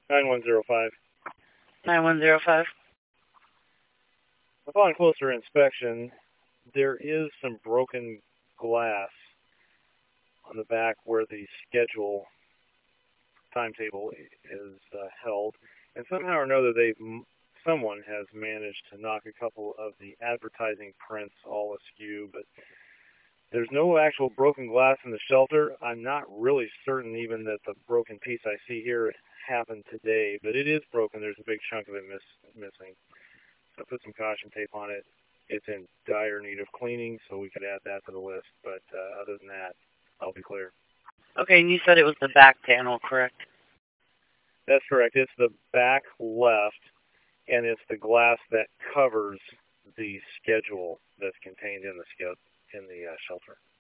9105. 9105. Upon closer inspection, there is some broken glass on the back where the schedule timetable is held, and somehow or another someone has managed to knock a couple of the advertising prints all askew, but there's no actual broken glass in the shelter. I'm not really certain even that the broken piece I see here happened today, but it is broken. There's a big chunk of it missing. So I put some caution tape on it. It's in dire need of cleaning, so we could add that to the list. But other than that, I'll be clear. Okay, and you said it was the back panel, correct? That's correct. It's the back left, and it's the glass that covers the schedule that's contained in the shelter.